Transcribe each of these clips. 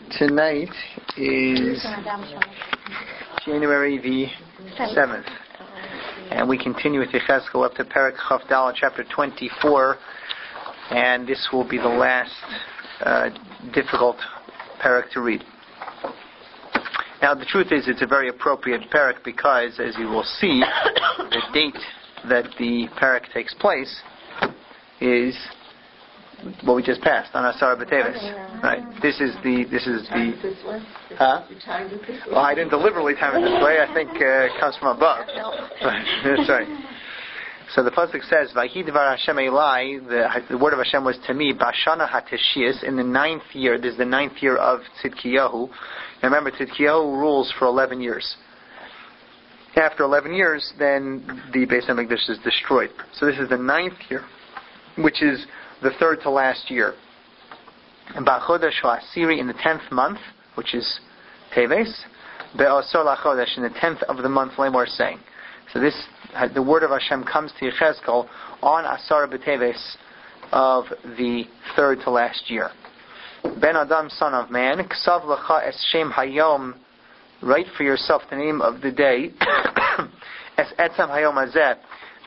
Tonight is January the 7th, and we continue with Yechezkel up to Perek Chaf Daled, chapter 24, and this will be the last difficult Perek to read. Now, the truth is, it's a very appropriate Perek because, as you will see, the date that the Perek takes place is what we just passed on Asar B'Teves. Right. This is the. Huh? Well, I didn't deliberately time it this way. I think it comes from above. That's right. So the pasuk says, "Vayhi dvar Hashem Elai." The word of Hashem was to me, "Bashana hatishis," in the 9th year. This is the 9th year of Tzidkiyahu. Now remember, Tzidkiyahu rules for 11 years. After 11 years, then the Beis Hamikdash is destroyed. So this is the 9th year, which is the 3rd to last year. And Ba'chodesh Ha'asiri, in the 10th month, which is Teves, Be'asor La'chodesh, in the 10th of the month, Lemor saying. So this, the word of Hashem comes to Yechezkel on Asar B'Teves of the 3rd to last year. Ben Adam, son of man, Ksav L'cha Es Shem Hayom, write for yourself the name of the day, Es Etzam Hayom Hazeh,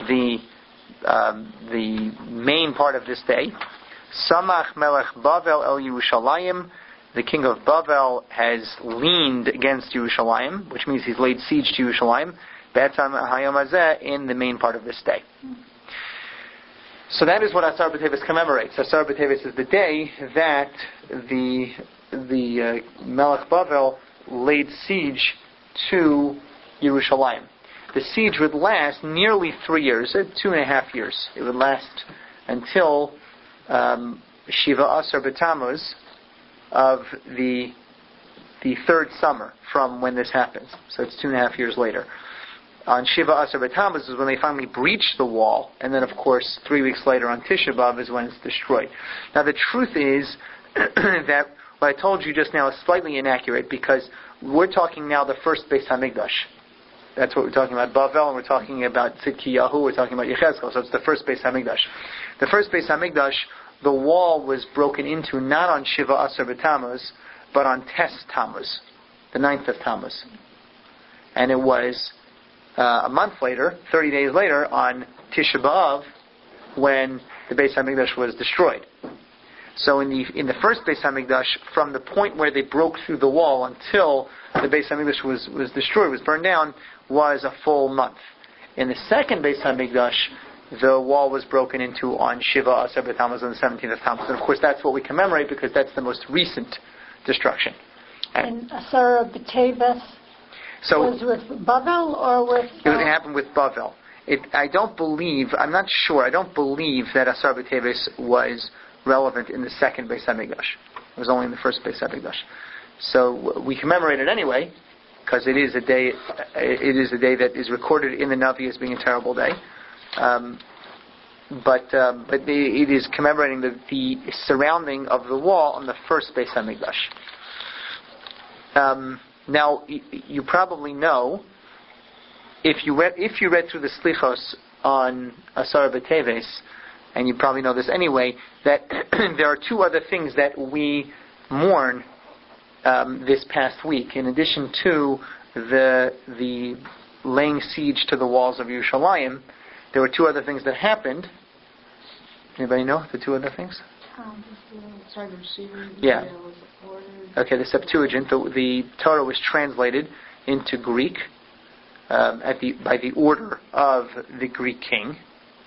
the main part of this day. Samach Melech Bavel El Yerushalayim, the king of Bavel has leaned against Yerushalayim, which means he's laid siege to Yerushalayim. Be'etzam Hayom Hazeh, in the main part of this day. So that is what Asar B'Teves commemorates. Asar B'Teves is the day that the Melech Bavel laid siege to Yerushalayim. The siege would last nearly 3 years, 2.5 years. It would last until Shiva Asar B'Tammuz of the 3rd summer from when this happens. So it's 2.5 years later. On Shiva Asar B'Tammuz is when they finally breach the wall, and then of course 3 weeks later on Tisha B'Av is when it's destroyed. Now the truth is that what I told you just now is slightly inaccurate because we're talking now the first Beis Hamikdash. That's what we're talking about, Bavel, and we're talking about Tzidkiyahu, we're talking about Yechezkel, so it's the first Beis Hamikdash. The first Beis Hamikdash, the wall was broken into not on Shiva Asar B'Tammuz, but on Tes Tammuz, the 9th of Tammuz. And it was a month later, 30 days later, on Tisha B'Av, when the Beis Hamikdash was destroyed. So in the first Beis Hamikdash, from the point where they broke through the wall until the Beis Hamikdash was destroyed, was burned down, was a full month. In the second Beis Hamikdash, the wall was broken into on Shiva Asar B'Tammuz on the 17th of Tammuz. And of course that's what we commemorate because that's the most recent destruction. And Asar B'Teves was with Bavel or with... It happened with Bavel. I'm not sure, I don't believe that Asar B'Teves was relevant in the second Beis Hamikdash. It was only in the first Beis Hamikdash. So we commemorate it anyway, because it is a day that is recorded in the Navi as being a terrible day. But it is commemorating the surrounding of the wall on the first Beis Hamikdash. Now, you probably know, if you read through the Slichos on Asar B'Teves, and you probably know this anyway, that there are 2 other things that we mourn this past week, in addition to the laying siege to the walls of Yerushalayim. There were 2 other things that happened. Anybody know the 2 other things? Yeah. Okay, the Septuagint, the Torah was translated into Greek by the order of the Greek king.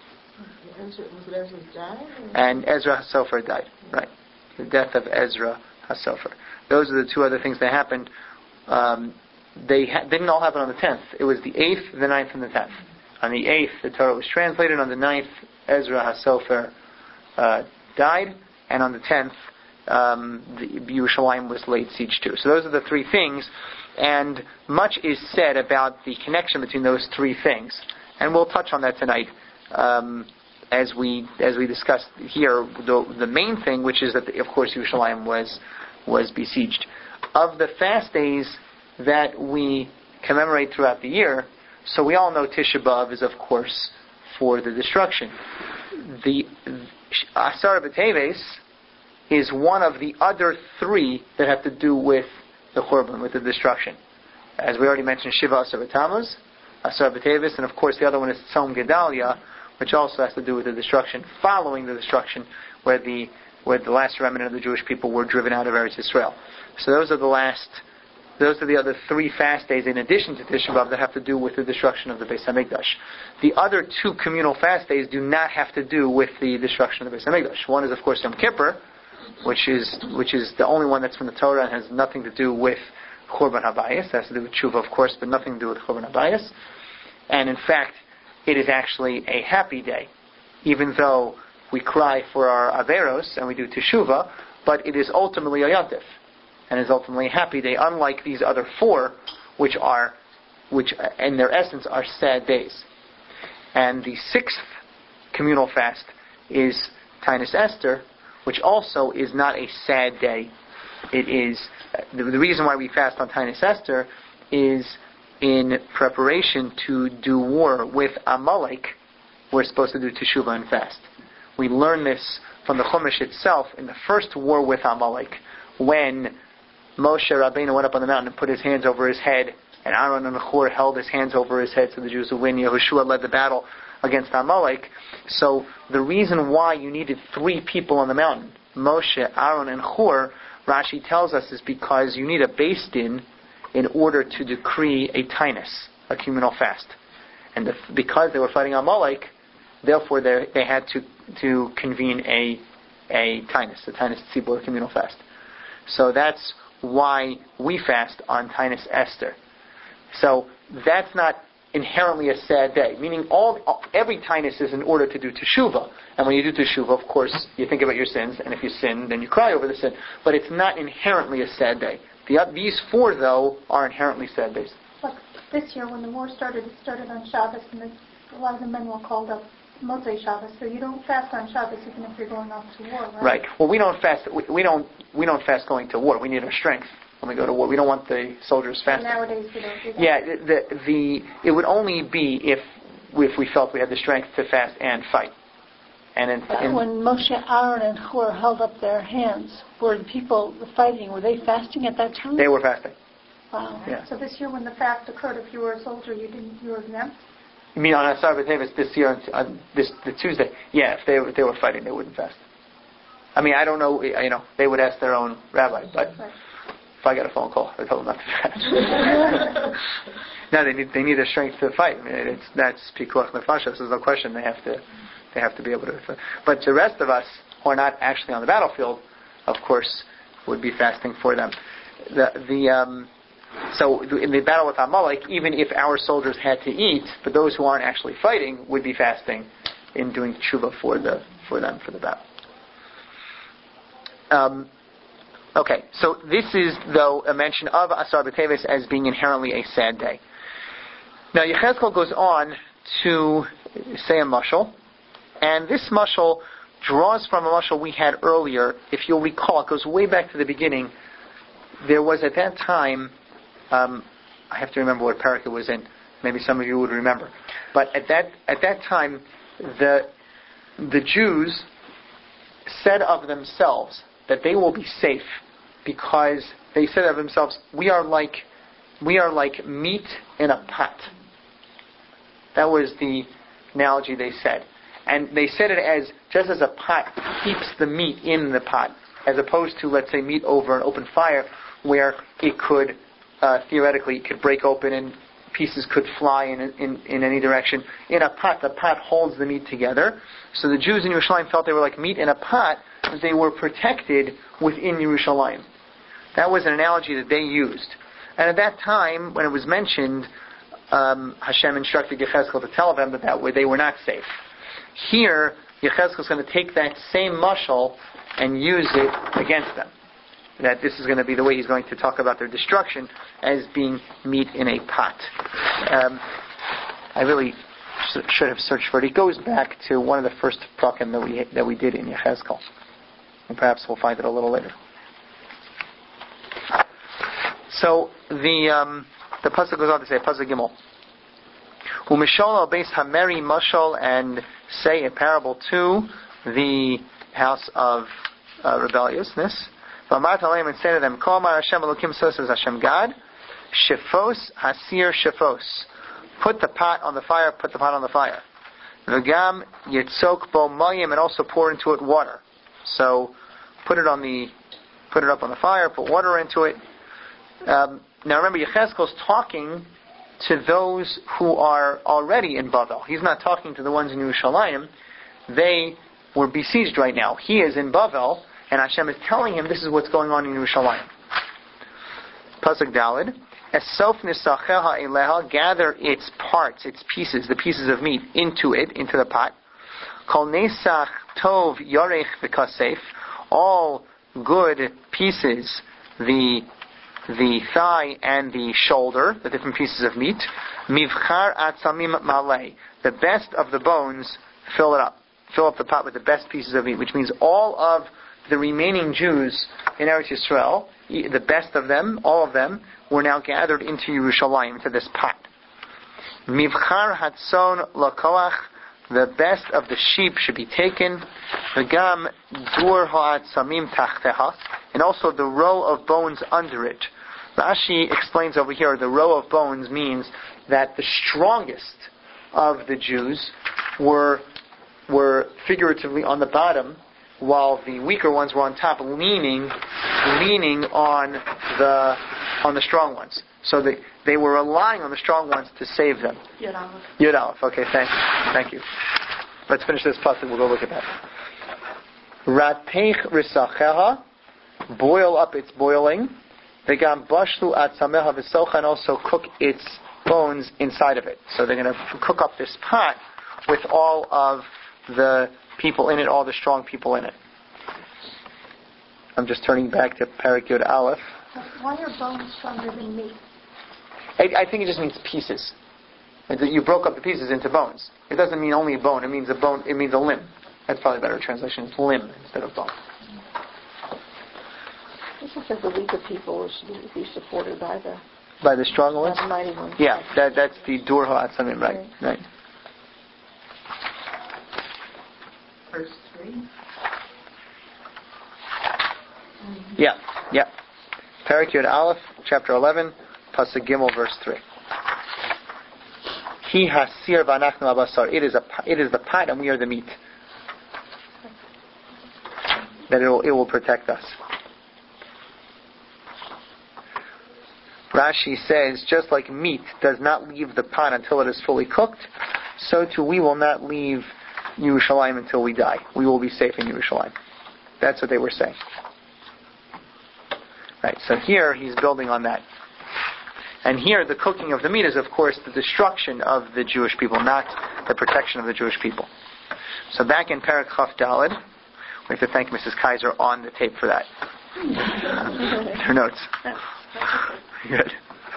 And Ezra HaSofer died. Right. The death of Ezra HaSofer. Those are the 2 other things that happened. They didn't all happen on the 10th. It was the 8th, the 9th, and the 10th. On the 8th, the Torah was translated. On the 9th, Ezra HaSofer died. And on the 10th, the Yerushalayim was laid siege to. So those are the 3 things. And much is said about the connection between those 3 things. And we'll touch on that tonight. As we discussed here, the main thing, which is that of course Yerushalayim was besieged. Of the fast days that we commemorate throughout the year, so we all know Tisha B'Av is of course for the destruction. The Asar B'Teves is one of the other three that have to do with the Churban, with the destruction. As we already mentioned, Shiva Asar B'Tammuz, Asar B'Tevis, and of course the other one is Tzom Gedalia, which also has to do with the destruction, following the destruction, where the last remnant of the Jewish people were driven out of Eretz Yisrael. So those are the other three fast days in addition to Tisha B'Av that have to do with the destruction of the Beis Hamikdash. The other two communal fast days do not have to do with the destruction of the Beis Hamikdash. One is of course Yom Kippur, which is the only one that's from the Torah and has nothing to do with Churban Habayis. It has to do with Tshuva, of course, but nothing to do with Churban Habayis. And in fact, it is actually a happy day, even though we cry for our Averos and we do Teshuvah, but it is ultimately a Yontif, and is ultimately a happy day, unlike these other four, which in their essence are sad days. And the sixth communal fast is Tainus Esther, which also is not a sad day. It is the reason why we fast on Tainus Esther is in preparation to do war with Amalek. We're supposed to do Teshuvah and fast. We learn this from the Chumash itself in the first war with Amalek, when Moshe Rabbeinu went up on the mountain and put his hands over his head, and Aaron and Hur held his hands over his head so the Jews would win. Yehoshua led the battle against Amalek. So the reason why you needed three people on the mountain, Moshe, Aaron, and Hur, Rashi tells us, is because you need a Beis Din in order to decree a Tainus, a communal fast. And because they were fighting Amalek, therefore they had to convene a Tainus, Tzibur, communal fast. So that's why we fast on Tainus Esther. So that's not inherently a sad day, meaning every Tainus is in order to do Teshuvah. And when you do Teshuvah, of course, you think about your sins, and if you sin, then you cry over the sin. But it's not inherently a sad day. These four, though, are inherently sad days. Like this year, when the war started, it started on Shabbos, and a lot of the men were called up Motzei Shabbos, so you don't fast on Shabbos even if you're going off to war, right? Right. Well, we don't fast. We don't fast going to war. We need our strength when we go to war. We don't want the soldiers fasting. Nowadays, we don't do that. Yeah. It would only be if we felt we had the strength to fast and fight. And when Moshe, Aaron, and Hur held up their hands, were the people fighting? Were they fasting at that time? They were fasting. Wow. Yeah. So this year, when the fast occurred, if you were a soldier, you were exempt. You mean on Asar B'Tevis this year, the Tuesday? Yeah, if they were fighting, they wouldn't fast. I mean, I don't know. They would ask their own rabbi, but if I got a phone call, I tell them not to fast. No, they need their strength to fight. I mean, that's pikuach nefashos. There's no question. They have to be able to. But the rest of us who are not actually on the battlefield, of course, would be fasting for them. So in the battle with Amalek, even if our soldiers had to eat, but those who aren't actually fighting would be fasting in doing tshuva for them for the battle. Okay, so this is, though, a mention of Asar B'Tevis as being inherently a sad day. Now Yechezkel goes on to say a mashal, and this mashal draws from a mashal we had earlier. If you'll recall, it goes way back to the beginning. There was at that time, I have to remember what parak it was in. Maybe some of you would remember. But at that time, the Jews said of themselves that they will be safe because they said of themselves, we are like meat in a pot. That was the analogy they said. And they said it as, just as a pot keeps the meat in the pot, as opposed to, let's say, meat over an open fire, where it could, theoretically, it could break open and pieces could fly in any direction. In a pot, the pot holds the meat together. So the Jews in Yerushalayim felt they were like meat in a pot, because they were protected within Yerushalayim. That was an analogy that they used. And at that time, when it was mentioned, Hashem instructed Yechezkel to tell them that way they were not safe. Here, Yechezkel is going to take that same mashal and use it against them. That this is going to be the way he's going to talk about their destruction as being meat in a pot. I really should have searched for it. It goes back to one of the first prakim that we did in Yechezkel. And perhaps we'll find it a little later. So the pasuk goes on to say, pasuk Gimel, Umishol al beis hameri mashal, and say a parable to the house of rebelliousness. And say to them, Kol Amar Hashem Elokim, so says Hashem God, Shefos Hasir Shefos. Put the pot on the fire, put the pot on the fire. V'gam Yitzok Bo Mayim, and also pour into it water. So, put it up on the fire, put water into it. Now remember, Yechezkel's talking to those who are already in Bavel. He's not talking to the ones in Yerushalayim. They were besieged right now. He is in Bavel, and Hashem is telling him this is what's going on in Yerushalayim. Pasuk Daled. Esof nisacheha eleha, gather its parts, its pieces, the pieces of meat, into the pot. Kol nesach tov yorech v'kasef, all good pieces, the thigh and the shoulder, the different pieces of meat. Mivchar atzamim malei, the best of the bones, fill it up. Fill up the pot with the best pieces of meat, which means all of the remaining Jews in Eretz Yisrael, the best of them, all of them, were now gathered into Yerushalayim, into this pot. Mivchar hatzon lakoach, the best of the sheep should be taken. V'gam dur ha'atzamim tachteha, and also the row of bones under it. Rashi explains over here, the row of bones means that the strongest of the Jews were figuratively on the bottom, while the weaker ones were on top, leaning on the strong ones. So they were relying on the strong ones to save them. Yud Aleph. Okay, thank you. Let's finish this pasuk. We'll go look at that. Ratech risacheha, boil up its boiling. V'gam bashlu atzameha v'socha, and also cook its bones inside of it. So they're going to cook up this pot with all of the people in it, all the strong people in it. I'm just turning back to Parak Yud Aleph. Why are bones stronger than meat? I think it just means pieces. You broke up the pieces into bones. It doesn't mean only a bone. It means a bone. It means a limb. That's probably a better translation. It's limb instead of bone. This says the weaker people should be supported by the strong ones. The mighty ones. Yeah, that's the dur ha'atzamim, right. Verse 3. Yeah. Parak Yud Aleph, chapter 11, Pasuk Gimel, verse 3. He hasir v'anachnu abasar. It is the pot, and we are the meat. That it will protect us. Rashi says, just like meat does not leave the pot until it is fully cooked, so too we will not leave Yerushalayim until we die. We will be safe in Yerushalayim. That's what they were saying. Right, so here he's building on that. And here the cooking of the meat is, of course, the destruction of the Jewish people, not the protection of the Jewish people. So back in Parak Chaf Daled, we have to thank Mrs. Kaiser on the tape for that. Her notes. Good.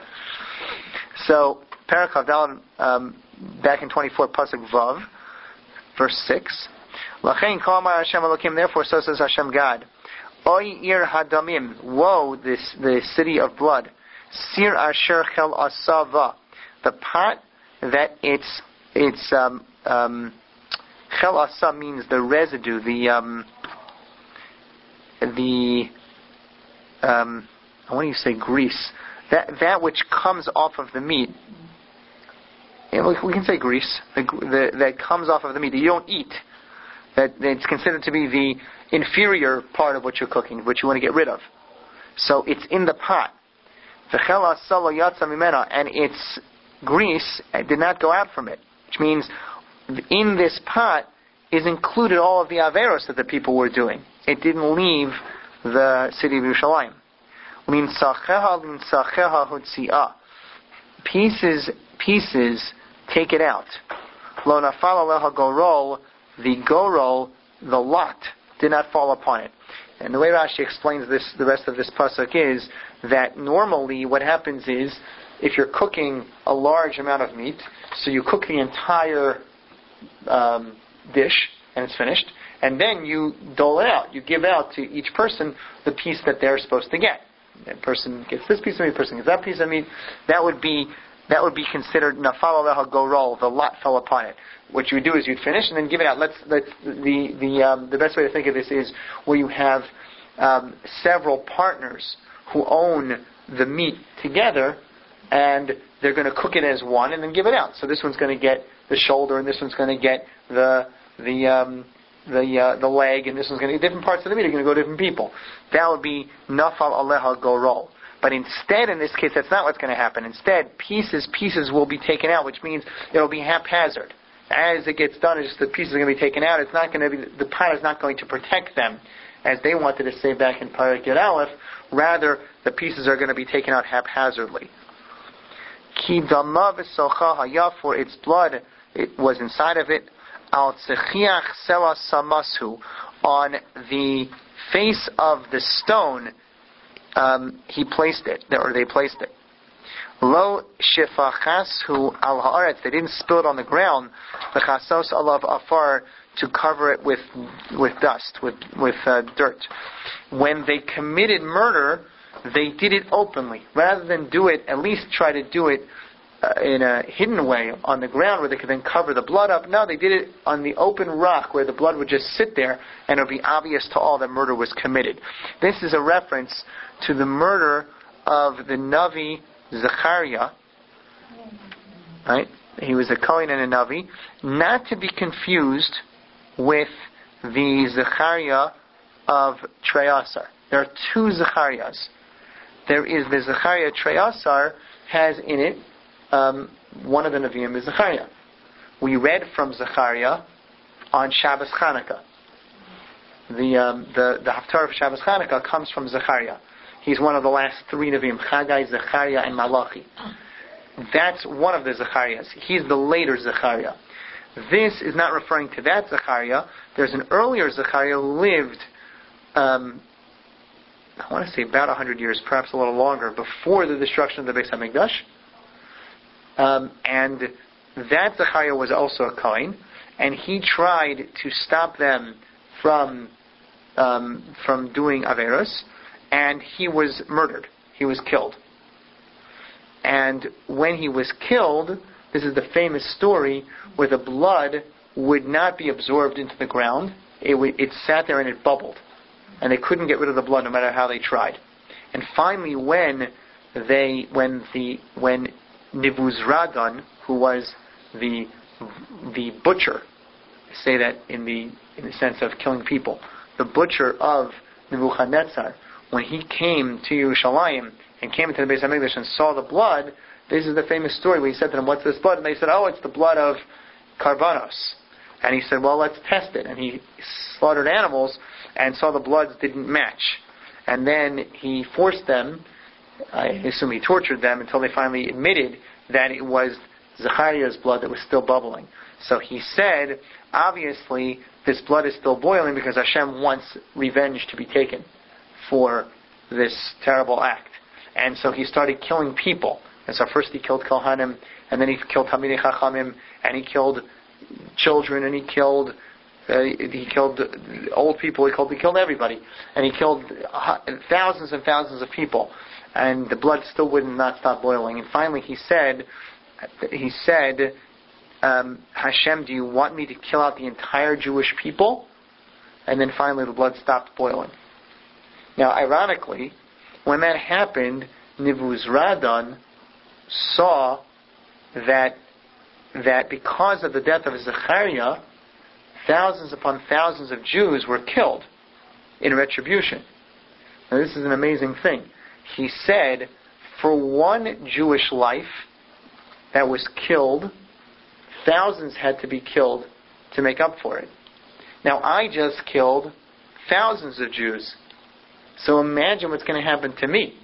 So Parak Chaf Daled, back in 24, Pasuk Vav, verse 6. Lachein kol amar Hashem Elokim, therefore so says Hashem God. Oy ir hadamim, woe, the city of blood. Sir asher chel asava, the pot that it's chel asa means the residue, I want to say grease, that which comes off of the meat. We can say grease, that comes off of the meat that you don't eat. That it's considered to be the inferior part of what you're cooking, what you want to get rid of. So it's in the pot. And its grease did not go out from it. Which means in this pot is included all of the averos that the people were doing. It didn't leave the city of Yerushalayim. Pieces, take it out. Lo nafal aleha gorol, the gorol, the lot, did not fall upon it. And the way Rashi explains this, the rest of this pasuk is that normally what happens is, if you're cooking a large amount of meat, so you cook the entire dish and it's finished, and then you dole it out. You give out to each person the piece that they're supposed to get. That person gets this piece of meat, person gets that piece of meat. That would be that would be considered nafal aleha gorol. The lot fell upon it. What you would do is you'd finish and then give it out. The best way to think of this is where you have several partners who own the meat together, and they're going to cook it as one and then give it out. So this one's going to get the shoulder, and this one's going to get the leg, and this one's going to get different parts of the meat are going to go to different people. That would be nafal aleha gorol. But instead, in this case, that's not what's going to happen. Instead, pieces will be taken out, which means it'll be haphazard. As it gets done, it's just the pieces are going to be taken out. It's not going to be, the pot is not going to protect them, as they wanted to say back in Parak Yud Aleph. Rather, the pieces are going to be taken out haphazardly. Ki dama v'socha haya, for its blood, it was inside of it. Al tzechiach sela samasu, on the face of the stone, he placed it, or they placed it. Lo shifachashu al haaretz, they didn't spill it on the ground. V'chasos alav afar, to cover it with dust, with dirt. When they committed murder, they did it openly, rather than do it. At least try to do it in a hidden way on the ground, where they could then cover the blood up. No, they did it on the open rock, where the blood would just sit there, and it would be obvious to all that murder was committed. This is a reference to the murder of the Navi Zechariah. Right? He was a Kohen and a Navi, not to be confused with the Zechariah of Treyasar. There are two Zechariahs. There is the Zechariah Treyasar has in it one of the Nevi'im is Zechariah. We read from Zechariah on Shabbos Chanukah. The Haftarah of Shabbos Chanukah comes from Zechariah. He's one of the last three Nevi'im, Chagai, Zechariah, and Malachi. That's one of the Zechariahs. He's the later Zechariah. This is not referring to that Zechariah. There's an earlier Zechariah who lived, I want to say about 100 years, perhaps a little longer, before the destruction of the Beis HaMikdash. And that Zechariah was also a Kohen, and he tried to stop them from doing Averos, and he was murdered. He was killed. And when he was killed, this is the famous story where the blood would not be absorbed into the ground. It sat there and it bubbled. And they couldn't get rid of the blood no matter how they tried. And finally, when Nebuzaradan, who was the butcher, say that in the sense of killing people, the butcher of Nebuchadnezzar, when he came to Yerushalayim and came into the Beis HaMikdash and saw the blood, this is the famous story where he said to them, "What's this blood?" And they said, "Oh, it's the blood of Karbanos." And he said, "Well, let's test it." And he slaughtered animals and saw the bloods didn't match. And then he forced them, I assume he tortured them, until they finally admitted that it was Zechariah's blood that was still bubbling. So he said, obviously, this blood is still boiling because Hashem wants revenge to be taken for this terrible act. And so he started killing people. And so first he killed Kohanim, and then he killed Talmidei Chachamim, and he killed children, and he killed old people, he killed everybody. And he killed thousands and thousands of people. And the blood still would not stop boiling. And finally he said, Hashem, do you want me to kill out the entire Jewish people? And then finally the blood stopped boiling. Now, ironically, when that happened, Nebuzaradan saw that because of the death of Zechariah, thousands upon thousands of Jews were killed in retribution. Now, this is an amazing thing. He said, for one Jewish life that was killed, thousands had to be killed to make up for it. Now, I just killed thousands of Jews. So imagine what's going to happen to me.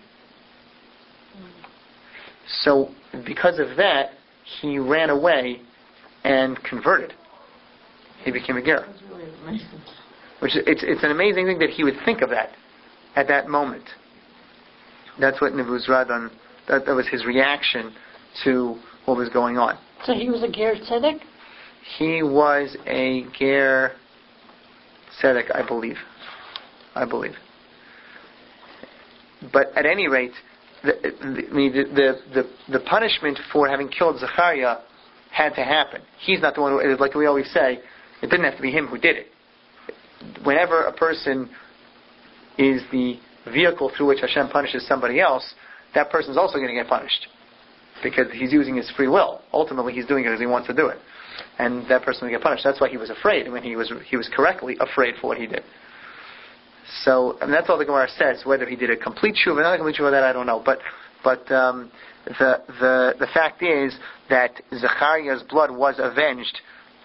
So, because of that, he ran away and converted. He became a ger. That's really amazing. It's an amazing thing that he would think of that at that moment. That's what Nebuzaradan, that was his reaction to what was going on. So he was a ger tzedek? He was a ger tzedek, I believe. But at any rate, the punishment for having killed Zechariah had to happen. He's not the one who, like we always say, it didn't have to be him who did it. Whenever a person is the vehicle through which Hashem punishes somebody else, that person's also going to get punished. Because he's using his free will. Ultimately, he's doing it because he wants to do it. And that person will get punished. That's why he was afraid. I mean, he was correctly afraid for what he did. So, and that's all the Gemara says. Whether he did a complete tshuva, not a complete tshuva, that I don't know. But the fact is that Zechariah's blood was avenged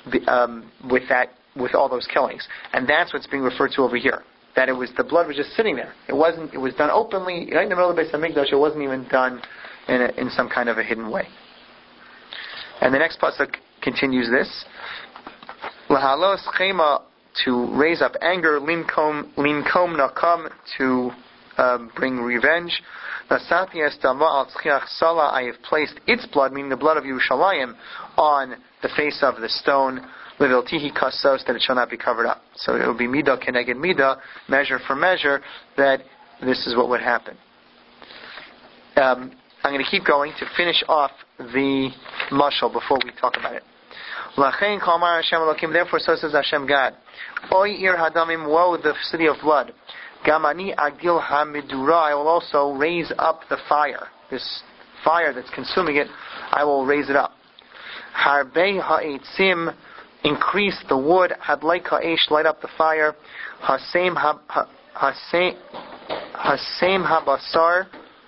with all those killings, and that's what's being referred to over here. That the blood was just sitting there. It wasn't. It was done openly, right in the middle of the Beis Hamikdash. It wasn't even done in some kind of a hidden way. And the next pasuk continues this: Lahalos chema, to raise up anger, linkom nakam, to bring revenge. Nasati estama al tzchiach sala, I have placed its blood, meaning the blood of Yerushalayim, on the face of the stone. Leviltihi kasos, that it shall not be covered up. So it will be midah keneged midah, measure for measure, that this is what would happen. I'm going to keep going to finish off the mashal before we talk about it. Lachein kalmar Hashem Elokim, therefore so says Hashem God, Oy ir hadamim, woe the city of blood. Gamani agil hamidura, I will also raise up the fire. This fire that's consuming it, I will raise it up. Harbei ha'etzim, increase the wood. Hadlei ha'esh, light up the fire. Hasem habasar.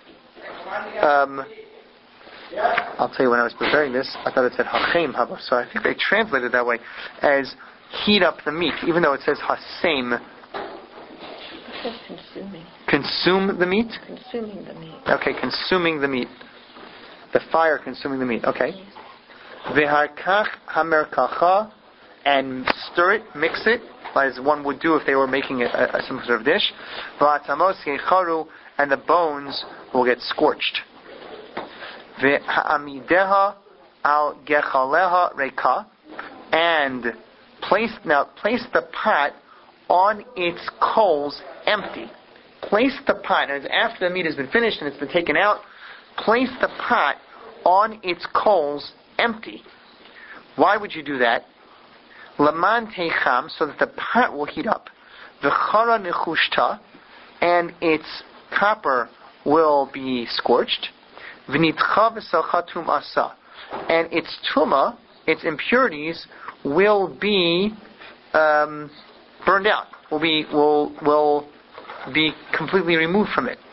I'll tell you, when I was preparing this, I thought it said Hachem habasar. I think they translated it that way as heat up the meat, even though it says Hasem. It says consuming. Consume the meat? Consuming the meat. Okay, consuming the meat. The fire consuming the meat. Okay. V'harkach hamerkacha, and stir it, mix it, as one would do if they were making some sort of dish. V'atamos yecharu, and the bones will get scorched. V'ha'amideha al gechaleha reka, and place the pot on its coals empty. Place the pot, and after the meat has been finished and it's been taken out, place the pot on its coals empty. Why would you do that? Laman teicham, so that the pot will heat up. V'chara nechushta, and its copper will be scorched. V'nitcha v'salcha asa, and its tuma, its impurities, will be burned out. Will be completely removed from it.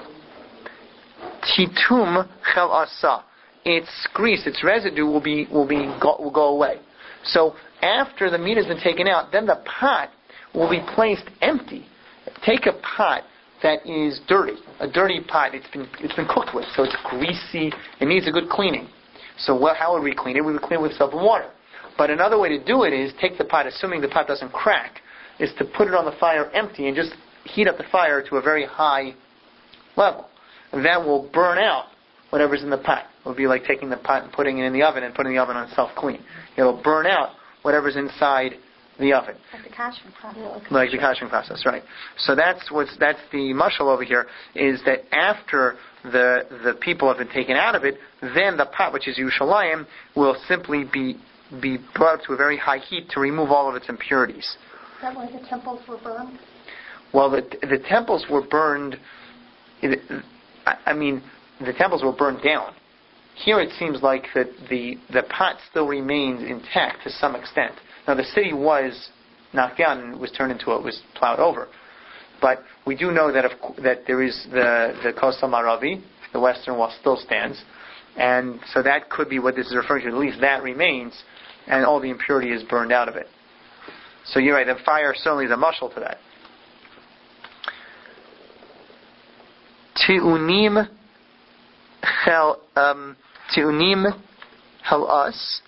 Titum chel asa, its grease, its residue will go away. So after the meat has been taken out, then the pot will be placed empty. Take a pot that is dirty, a dirty pot. It's been cooked with, so it's greasy. It needs a good cleaning. So how would we clean it? We would clean it with soap and water. But another way to do it is take the pot, assuming the pot doesn't crack, is to put it on the fire empty and just heat up the fire to a very high level. And that will burn out whatever's in the pot. It will be like taking the pot and putting it in the oven and putting the oven on self-clean. It will burn out whatever's inside the oven. Like the kashing process. Like the kashing process, right. So that's the mashal over here, is that after the people have been taken out of it, then the pot, which is Yerushalayim, will simply be brought up to a very high heat to remove all of its impurities. Is that why the temples were burned? Well, the temples were burned. The temples were burned down. Here it seems like that the pot still remains intact to some extent. Now the city was knocked down and was plowed over. But we do know that there is the Kosel Maravi, the western wall still stands, and so that could be what this is referring to. At least that remains, and all the impurity is burned out of it. So you're right. The fire certainly is a mashal to that. Ti'unim halas,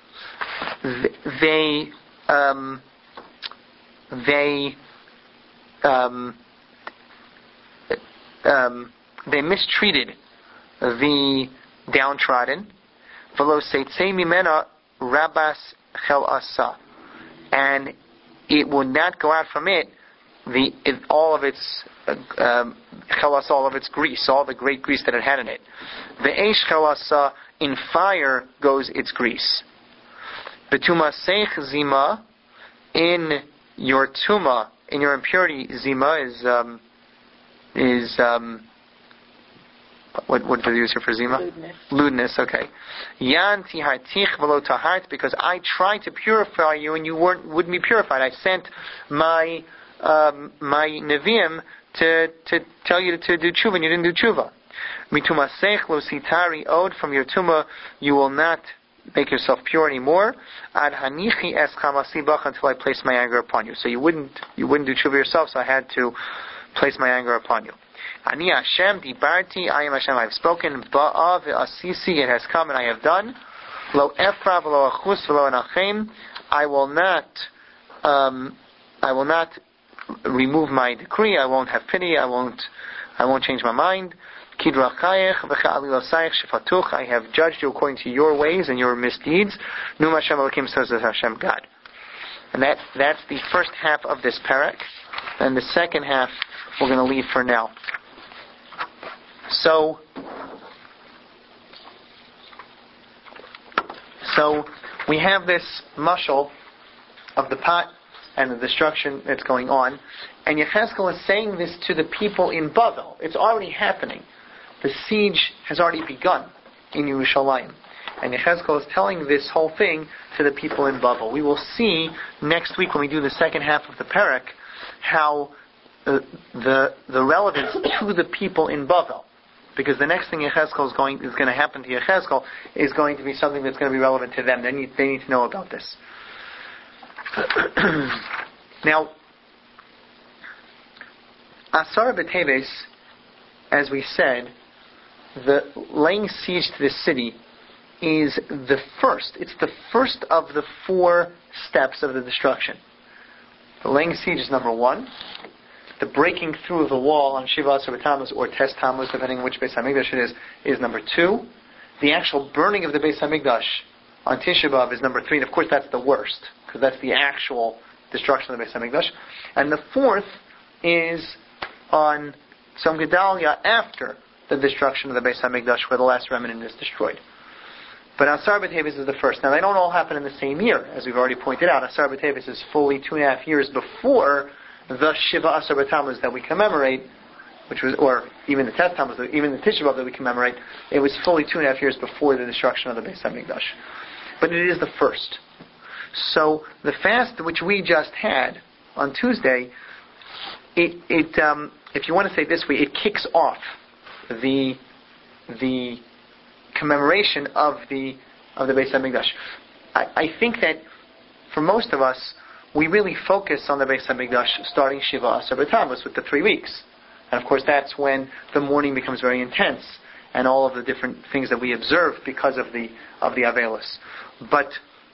they mistreated the downtrodden. V'lo seitzei mimena rabas chel asa, and it will not go out from it all of its chalas, all of its grease, all the great grease that it had in it. The eish chalasa, in fire goes its grease. Betumaseich zima, in your tuma, in your impurity, zima is what do they use here for zima? Lewdness, okay. Yan tihartich velo tahart, because I tried to purify you and you wouldn't be purified. I sent my neviim to tell you to do tshuva, and you didn't do tshuva. Mitumasech lo sitari od, from your tuma you will not make yourself pure anymore. Ad hanichi es chamasi bach, until I place my anger upon you. So you wouldn't do tshuva yourself, so I had to place my anger upon you. Ani Hashem dibarti, I am Hashem, I have spoken. Ba'a ve'asisi, it has come and I have done. Lo efra v'lo achus v'lo anachem, I will not remove my decree. I won't have pity. I won't change my mind. Kidrachayech v'cha'alilosayech shefatuch, I have judged you according to your ways and your misdeeds. Num Hashem Elokim, says Hashem God. And that's the first half of this parak. And the second half we're going to leave for now. So we have this mashal of the pot and the destruction that's going on, and Yechezkel is saying this to the people in Bavel. It's already happening. The siege has already begun in Yerushalayim, and Yechezkel is telling this whole thing to the people in Bavel. We will see next week when we do the second half of the parak how the relevance to the people in Bavel. Because the next thing Yechezkel is going to happen to Yechezkel is going to be something that's going to be relevant to them. They need to know about this. Now, Asar B'Teves, as we said, the laying siege to the city is the first. It's the first of the 4 steps of the destruction. The laying siege is number 1. The breaking through of the wall on Shiva Asar B'Tammuz or Tes Tammuz, depending on which Beis HaMikdash it is number 2. The actual burning of the Beis HaMikdash on Tisha B'Av is number 3. And of course that's the worst, because that's the actual destruction of the Beis HaMikdash. And the 4th is on Tzom Gedalia, after the destruction of the Beis HaMikdash, where the last remnant is destroyed. But Asar B'Teves is the first. Now they don't all happen in the same year, as we've already pointed out. Asar B'Teves is fully 2.5 years before the Shiva Asar B'Tammuz that we commemorate, which was, or even the Tes Tammuz, even the Tisha B'Av that we commemorate, it was fully 2.5 years before the destruction of the Beis HaMikdash. But it is the first. So the fast which we just had on Tuesday, it if you want to say it this way, it kicks off the commemoration of the Beis HaMikdash. I think that for most of us, we really focus on the Beis HaMikdash starting Shiva Asar B'Tammuz with the 3 weeks. And of course that's when the mourning becomes very intense and all of the different things that we observe because of the Avelis. But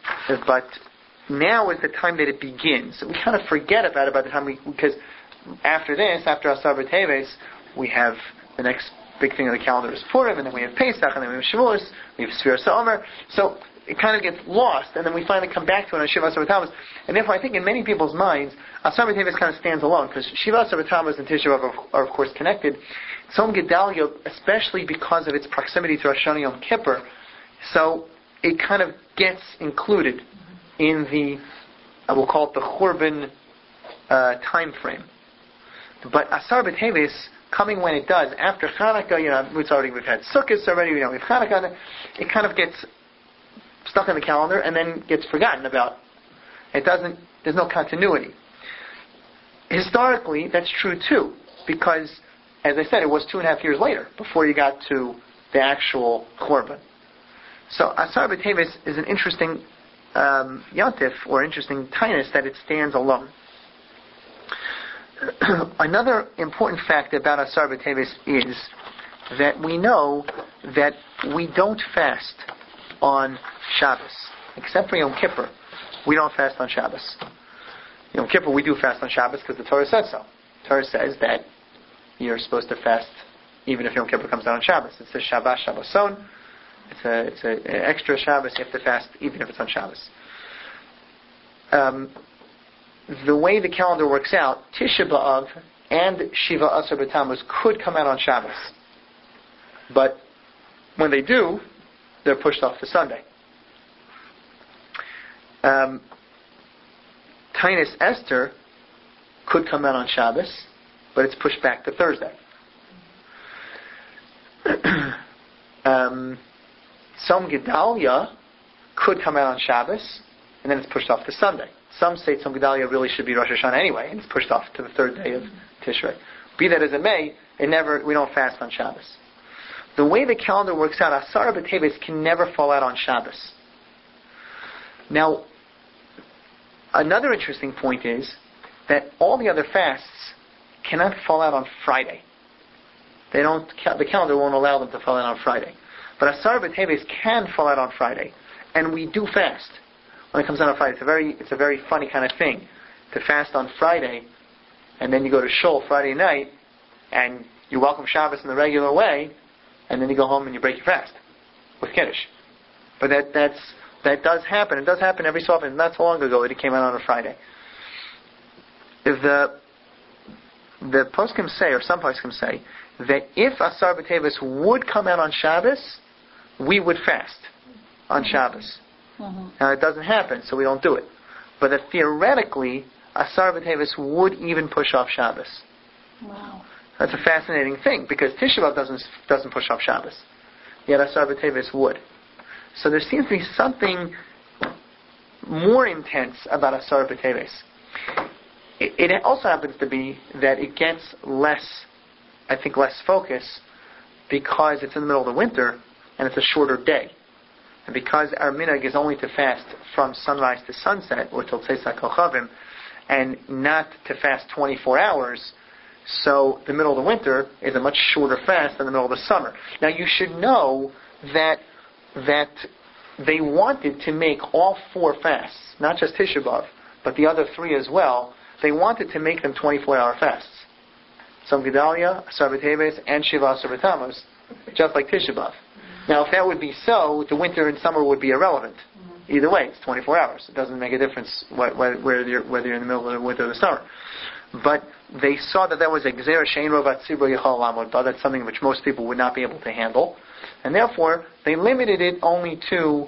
now is the time that it begins. We kind of forget about it by the time because after this, after Asar B'Teves, we have the next big thing on the calendar is Purim, and then we have Pesach, and then we have Shavuos, we have Sfiras HaOmer. So it kind of gets lost, and then we finally come back to it on Shiva Asar B'Tammuz. And therefore, I think in many people's minds, Asar B'Teves kind of stands alone, because Shiva Asar B'Tammuz and Tisha B'Av are of course connected. Tzom Gedalia, especially because of its proximity to Rosh Hashanah Yom Kippur, so it kind of gets included in the, I will call it the Churban time frame. But Asar B'Teves, coming when it does, after Chanukah, we've had Sukkot already, we have Chanukah, it kind of gets stuck in the calendar and then gets forgotten about. There's no continuity. Historically, that's true too, because, as I said, it was 2.5 years later before you got to the actual Churban. So Asar B'Teves is an interesting Yontif, or interesting Tainus, that it stands alone. Another important fact about Asar B'Teves is that we know that we don't fast on Shabbos. Except for Yom Kippur, we don't fast on Shabbos. Yom Kippur, we do fast on Shabbos because the Torah says so. The Torah says that you're supposed to fast even if Yom Kippur comes out on Shabbos. It says Shabbat Shabboson. It's an extra Shabbos. You have to fast even if it's on Shabbos. the way the calendar works out, Tisha B'Av and Shiva Asar B'Tammuz could come out on Shabbos. But when they do, they're pushed off to Sunday. Taanis Esther could come out on Shabbos, but it's pushed back to Thursday. Tzom Gedalia could come out on Shabbos, and then it's pushed off to Sunday. Some say Tzom Gedalia really should be Rosh Hashanah anyway, and it's pushed off to the third day of Tishrei. Be that as it may, we don't fast on Shabbos. The way the calendar works out, Asara B'Teves can never fall out on Shabbos. Now, another interesting point is that all the other fasts cannot fall out on Friday. The calendar won't allow them to fall out on Friday. But Asara B'Teves can fall out on Friday, and we do fast when it comes out on Friday. It's a very funny kind of thing to fast on Friday, and then you go to Shul Friday night, and you welcome Shabbos in the regular way, and then you go home and you break your fast with Kiddush. But that does happen. It does happen every so often. Not so long ago that it came out on a Friday. If the poskim say, or some poskim say, that if Asar B'Teves would come out on Shabbos, we would fast on Shabbos. Mm-hmm. Now it doesn't happen, so we don't do it. But that theoretically, Asar B'Teves would even push off Shabbos. Wow. That's a fascinating thing, because Tisha B'Av doesn't push off Shabbos. Yet Asar B'Teves would. So there seems to be something more intense about Asar B'Teves. It also happens to be that it gets less focus because it's in the middle of the winter and it's a shorter day. And because our minhag is only to fast from sunrise to sunset, or till Tzeitzak Kochavim, and not to fast 24 hours, so the middle of the winter is a much shorter fast than the middle of the summer. Now you should know that they wanted to make all 4 fasts, not just Tisha B'Av, but the other 3 as well. They wanted to make them 24-hour fasts. Tzom Gedalia, Asar B'Teves, and Shiva Asar B'Tammuz, just like Tisha B'Av. Now, if that would be so, the winter and summer would be irrelevant. Either way, it's 24 hours. It doesn't make a difference whether you're in the middle of the winter or the summer. But they saw that was a Gzera Shein Rovat Tzibur Yachal Lamod Ba. That's something which most people would not be able to handle. And therefore, they limited it only to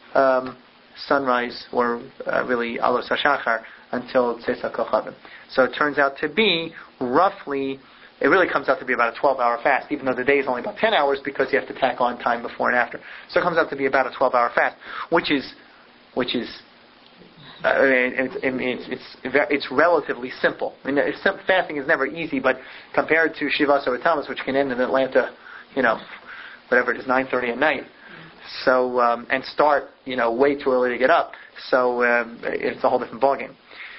sunrise, or really Alos HaShachar, until Tzeitzak Kochavim. So it turns out to be roughly, it really comes out to be about a 12-hour fast, even though the day is only about 10 hours because you have to tack on time before and after. So it comes out to be about a 12-hour fast, which is it's relatively simple. I mean, fasting is never easy, but compared to Shiva Asar B'Tammuz, which can end in Atlanta, whatever it is, 9:30 at night. So and start, way too early to get up. So it's a whole different ballgame.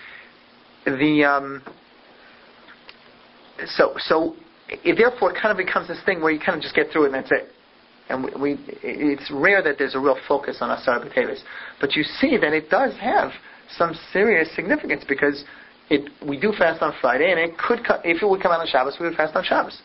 So it therefore kind of becomes this thing where you kind of just get through it and that's it. And it's rare that there's a real focus on Asar B'Teves. But you see that it does have some serious significance, because we do fast on Friday, and it could if it would come out on Shabbos, we would fast on Shabbos.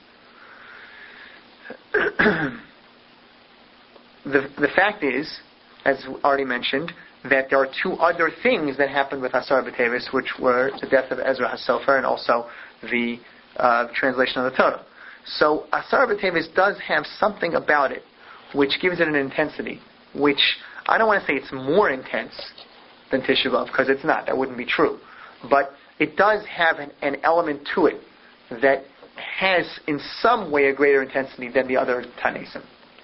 The fact is, as already mentioned, that there are 2 other things that happened with Asar B'Teves, which were the death of Ezra HaSofer and also the translation of the Torah. So Asar B'Teves does have something about it which gives it an intensity, which I don't want to say it's more intense than Tisha B'Av, because it's not. That wouldn't be true. But it does have an element to it that has in some way a greater intensity than the other Tanesim.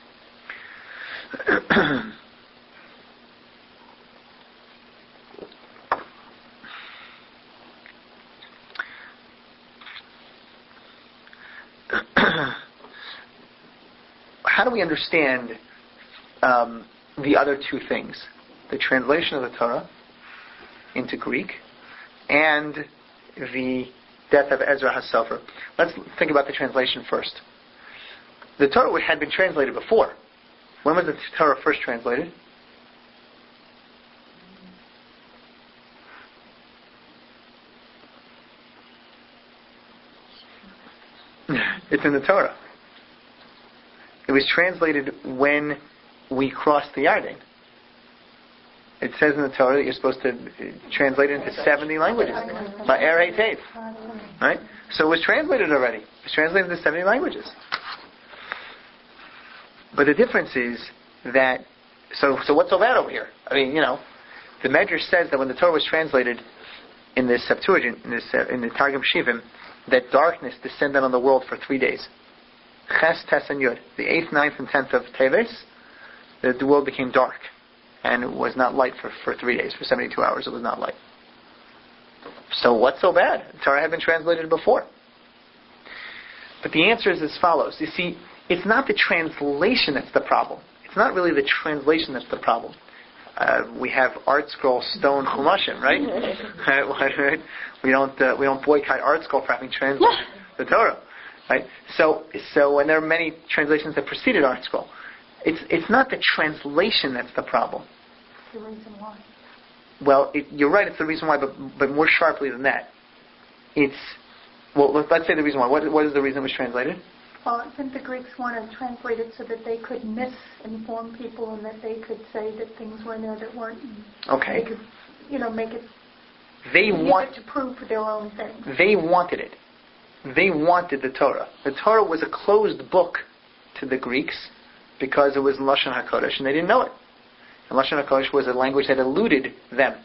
How do we understand the other 2 things? The translation of the Torah into Greek and the death of Ezra HaSofer. Let's think about the translation first. The Torah had been translated before. When was the Torah first translated? It's in the Torah. It was translated when we crossed the Yarden. It says in the Torah that you're supposed to translate it into 70 languages. Ma'er Heitev. Right? So it was translated already. It was translated into 70 languages. But the difference is that, so what's so bad over here? I mean, the Medrash says that when the Torah was translated in the Septuagint, in the Targum Shivim, that darkness descended on the world for 3 days. Ches, Tes, and Yud. The 8th, 9th, and 10th of Teves, the world became dark. And it was not light for 3 days. For 72 hours it was not light. So what's so bad? The Torah had been translated before. But the answer is as follows. You see, it's not the translation that's the problem. It's not really the translation that's the problem. We have Art Scroll Stone Chumashim, right? We don't boycott Art Scroll for having translated the Torah, right? So and there are many translations that preceded Art Scroll. It's not the translation that's the problem. The reason why. Well, you're right. It's the reason why, but more sharply than that. Let's say the reason why. What is the reason it was translated? Well, I think the Greeks wanted to translate it so that they could misinform people and that they could say that things were in there that weren't. Okay. They could, make it. They want to prove their own thing. They wanted it. They wanted the Torah. The Torah was a closed book to the Greeks because it was Lashon HaKodesh and they didn't know it. And Lashon HaKodesh was a language that eluded them.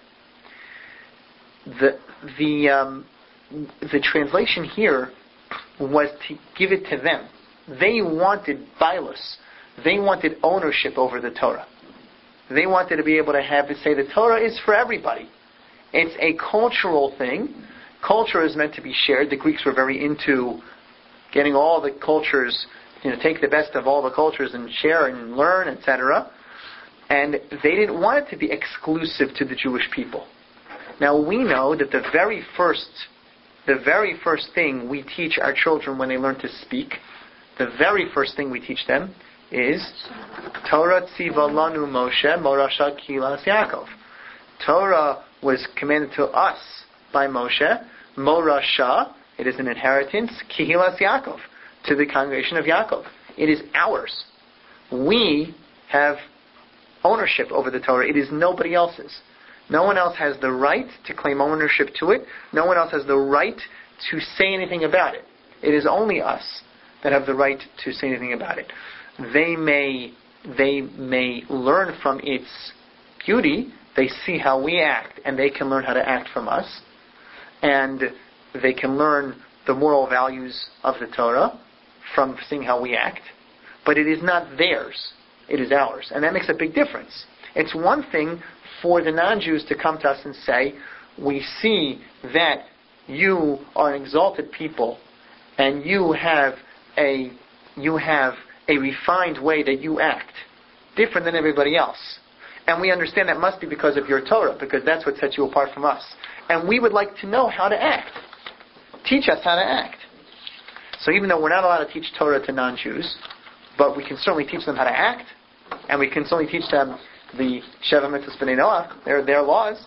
The translation here was to give it to them. They wanted bailus. They wanted ownership over the Torah. They wanted to be able to say the Torah is for everybody. It's a cultural thing. Culture is meant to be shared. The Greeks were very into getting all the cultures, take the best of all the cultures and share and learn, etc. And they didn't want it to be exclusive to the Jewish people. Now we know that the very first thing we teach our children when they learn to speak, the very first thing we teach them is Torah tziva lanu Moshe morasha kilas Yaakov. Torah was commanded to us by Moshe. Morasha, it is an inheritance, kihilas Yaakov, to the congregation of Yaakov. It is ours. We have ownership over the Torah. It is nobody else's. No one else has the right to claim ownership to it. No one else has the right to say anything about it. It is only us that have the right to say anything about it. They may learn from its beauty. They see how we act, and they can learn how to act from us. And they can learn the moral values of the Torah from seeing how we act. But it is not theirs. It is ours. And that makes a big difference. It's one thing for the non-Jews to come to us and say, we see that you are an exalted people and you have a refined way that you act, different than everybody else. And we understand that must be because of your Torah, because that's what sets you apart from us. And we would like to know how to act. Teach us how to act. So even though we're not allowed to teach Torah to non-Jews, but we can certainly teach them how to act, and we can certainly teach them the Sheva Mitzvos B'nai Noach, their laws.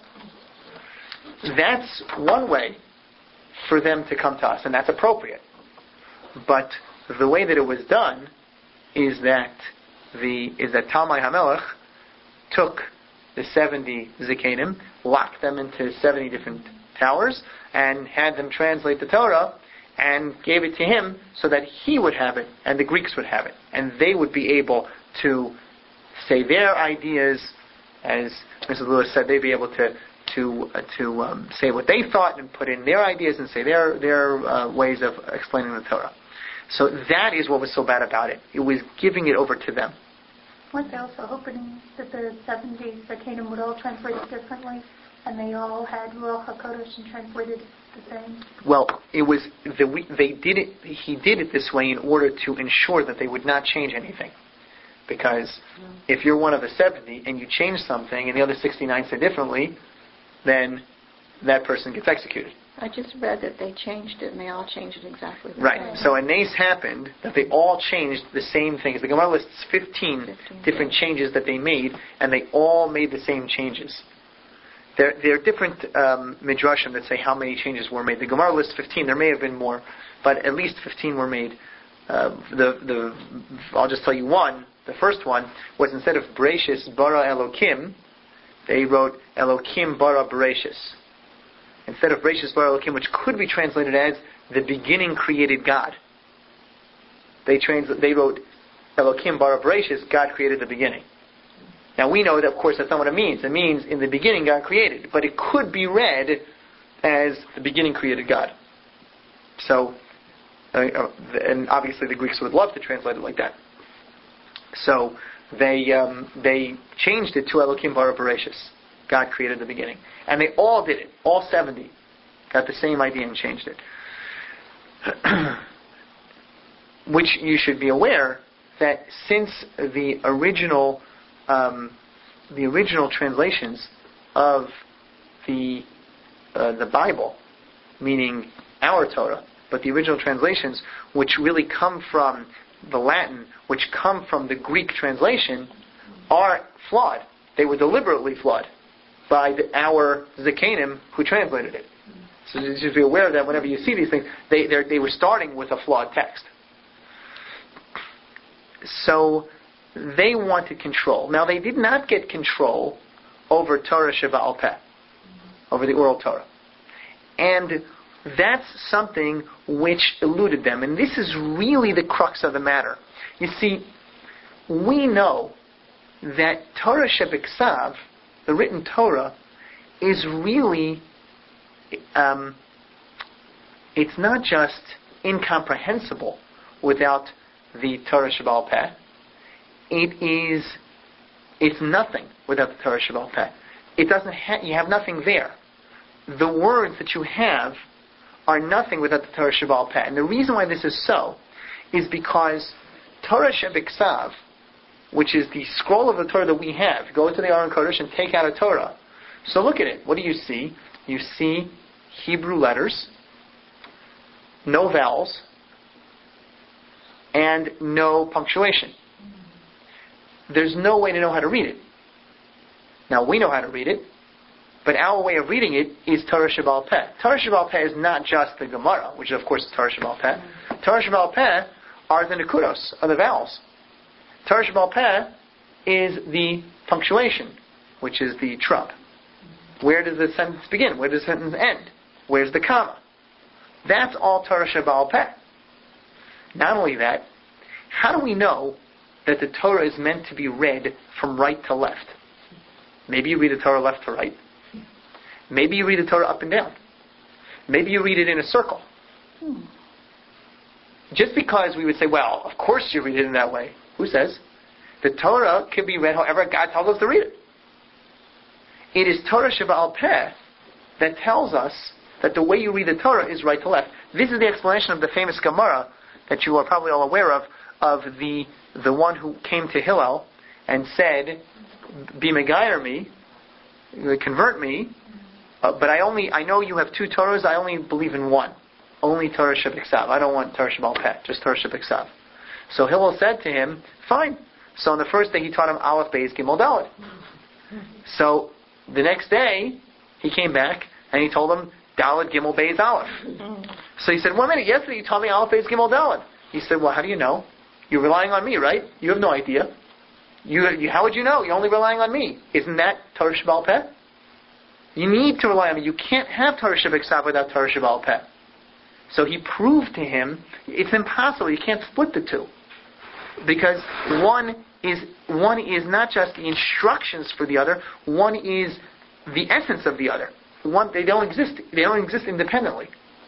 That's one way for them to come to us, and that's appropriate. But the way that it was done is that Talmai HaMelech took the 70 Zikanim, locked them into 70 different towers, and had them translate the Torah, and gave it to him so that he would have it, and the Greeks would have it. And they would be able to say their ideas, as Mrs. Lewis said, they'd be able to say what they thought and put in their ideas and say their ways of explaining the Torah. So that is what was so bad about it. It was giving it over to them. Weren't they also hoping that the 70 Zikanim would all translate it differently, and they all had Ruach HaKodesh and translated it the same? Well, it was they did it. He did it this way in order to ensure that they would not change anything. Because if you're one of the 70 and you change something and the other 69 say differently, then that person gets executed. I just read that they changed it and they all changed it exactly the same. Right. So a nace happened that they all changed the same things. The Gemara lists 15 different changes that they made, and they all made the same changes. There are different midrashim that say how many changes were made. The Gemara lists 15. There may have been more, but at least 15 were made. I'll just tell you one. The first one was instead of Bereshis bara Elokim, They wrote Elokim bara Bereshis. Instead of Bereshis bara Elokim, which could be translated as the beginning created God. They wrote Elokim bara Bereshis, God created the beginning. Now we know that, of course, that's not what it means. It means in the beginning God created. But it could be read as the beginning created God. So, and obviously the Greeks would love to translate it like that. So they changed it to Elokim bara Bereshis. God created the beginning. And they all did it. All 70 got the same idea and changed it. Which you should be aware that since the original translations of the Bible, meaning our Torah, but the original translations, which really come from the Latin, which come from the Greek translation, are flawed. They were deliberately flawed by our Zakanim who translated it. So you should be aware that whenever you see these things, they were starting with a flawed text. So they wanted control. Now they did not get control over Torah Sheba'al Peh, over the oral Torah. And that's something which eluded them. And this is really the crux of the matter. You see, we know that Torah Shebiksav, the written Torah, is really, it's not just incomprehensible without the Torah Sheba'al Peh. It's nothing without the Torah Sheba'al Peh. It doesn't. You have nothing there. The words that you have are nothing without the Torah Sheba'al Peh. And the reason why this is so is because Torah Shebiksav, which is the scroll of the Torah that we have, go to the Aron Kodesh and take out a Torah. So look at it. What do you see? You see Hebrew letters, no vowels, and no punctuation. There's no way to know how to read it. Now we know how to read it, but our way of reading it is Torah Sheba'al Peh. Torah Sheba'al Peh is not just the Gemara, which is of course Torah Sheba'al Peh. Torah Sheba'al Peh are the nekudos, are the vowels. Torah Sheba'al Peh is the punctuation, which is the trub. Where does the sentence begin? Where does the sentence end? Where's the comma? That's all Torah Sheba'al Peh. Not only that, how do we know that the Torah is meant to be read from right to left? Maybe you read the Torah left to right. Maybe you read the Torah up and down. Maybe you read it in a circle. Just because we would say, well, of course you read it in that way. Who says? The Torah can be read however God tells us to read it. It is Torah Sheba'al Peh that tells us that the way you read the Torah is right to left. This is the explanation of the famous Gemara that you are probably all aware of the one who came to Hillel and said, be Megayer me, convert me, but I know you have two Torahs, I only believe in one. Only Torah Shebiksav. I don't want Torah Sheba'al Peh, just Torah Shebiksav. So Hillel said to him, fine. So on the first day he taught him Aleph, Beis, Gimel, Dalet. So the next day he came back and he told him Dalet, Gimel, Beis, Aleph. So he said, 1 minute, yesterday you taught me Aleph, Beis, Gimel, Dalet. He said, well, how do you know? You're relying on me, right? You have no idea. How would you know? You're only relying on me. Isn't that Torah Sheba'al Peh? You need to rely on me. You can't have Torah Shebiksav without Torah Sheba'al Peh. So he proved to him, it's impossible. You can't split the two. Because one is not just the instructions for the other, one is the essence of the other. They don't exist independently.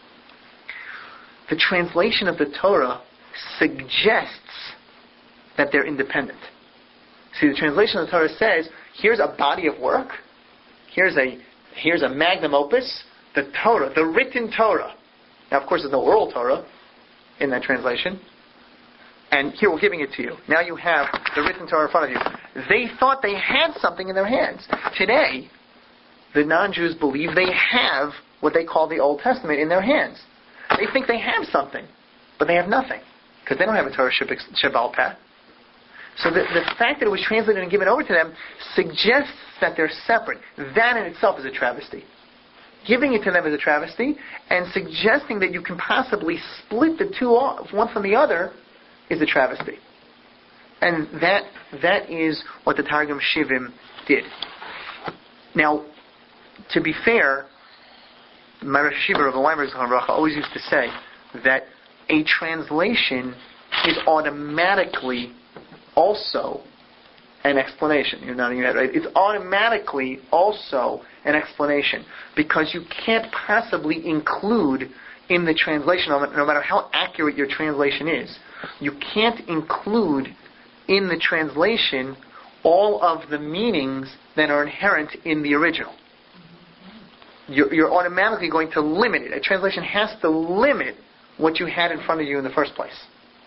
The translation of the Torah suggests that they're independent. See, the translation of the Torah says, here's a body of work, here's a magnum opus, the Torah, the written Torah. Now, of course, there's no oral Torah in that translation. And here, we're giving it to you. Now you have the written Torah in front of you. They thought they had something in their hands. Today, the non-Jews believe they have what they call the Old Testament in their hands. They think they have something, but they have nothing. Because they don't have a Torah Sheba'al Peh. So the fact that it was translated and given over to them suggests that they're separate. That in itself is a travesty. Giving it to them is a travesty, and suggesting that you can possibly split the two off, one from the other, is a travesty. And that is what the Targum Shivim did. Now, to be fair, my Rosh Hashiva, Rabbi Weinberg always used to say that a translation is automatically also an explanation. You're nodding your head, right? It's automatically also an explanation because you can't possibly include in the translation, no matter how accurate your translation is, you can't include in the translation all of the meanings that are inherent in the original. You're automatically going to limit it. A translation has to limit what you had in front of you in the first place.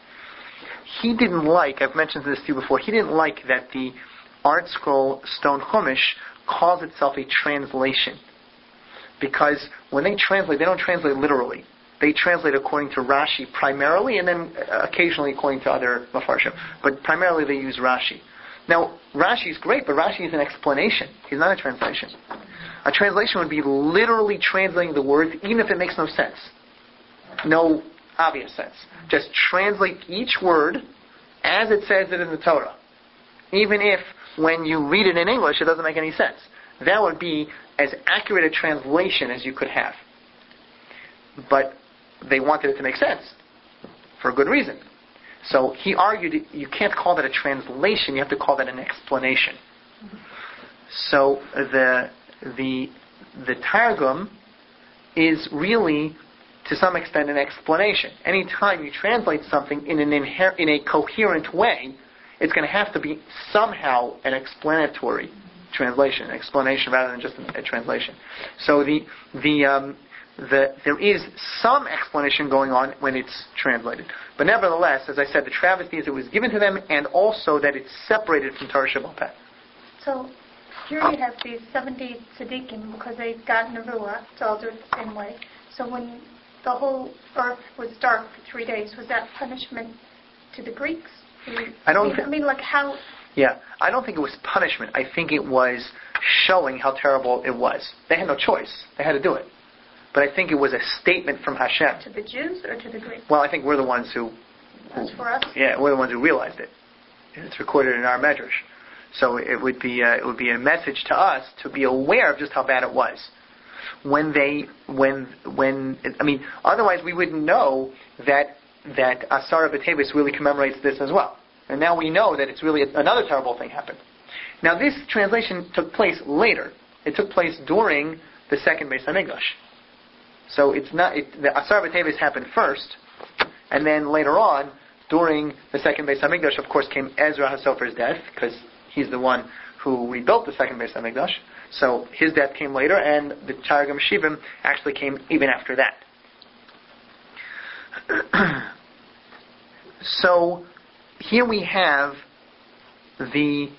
He didn't like, I've mentioned this to you before, he didn't like that the Art Scroll Stone Chumash calls itself a translation. Because when they translate, they don't translate literally. They translate according to Rashi primarily, and then occasionally according to other Mafarshim. But primarily they use Rashi. Now, Rashi is great, but Rashi is an explanation. He's not a translation. A translation would be literally translating the words, even if it makes no sense. No obvious sense. Just translate each word as it says it in the Torah. Even if, when you read it in English, it doesn't make any sense. That would be as accurate a translation as you could have. But they wanted it to make sense, for a good reason. So he argued you can't call that a translation, you have to call that an explanation. So the Targum is really, to some extent, an explanation. Anytime you translate something in a coherent way, it's going to have to be somehow an explanatory translation, an explanation rather than just a translation. So there is some explanation going on when it's translated. But nevertheless, as I said, the travesty is it was given to them, and also that it's separated from Torah Shebaal Peh. So here you have these 70 tzaddikim because they got Nevuah, so I'll do it the same way. So when the whole earth was dark for 3 days, was that punishment to the Greeks? I mean, like how... Yeah, I don't think it was punishment. I think it was showing how terrible it was. They had no choice. They had to do it. But I think it was a statement from Hashem. To the Jews or to the Greeks? Well, I think we're the ones who... That's for us? Yeah, we're the ones who realized it. It's recorded in our Medrash. So it would be a message to us to be aware of just how bad it was. Otherwise we wouldn't know that Asara B'Tevis really commemorates this as well. And now we know that it's really another terrible thing happened. Now this translation took place later. It took place during the second Beis HaMikdash. So the Asara B'Tevis happened first, and then later on, during the second Beis HaMikdash, of course, came Ezra HaSofer's death, because he's the one who rebuilt the second Beis HaMikdash. So his death came later, and the Targum Shivim actually came even after that. So here we have the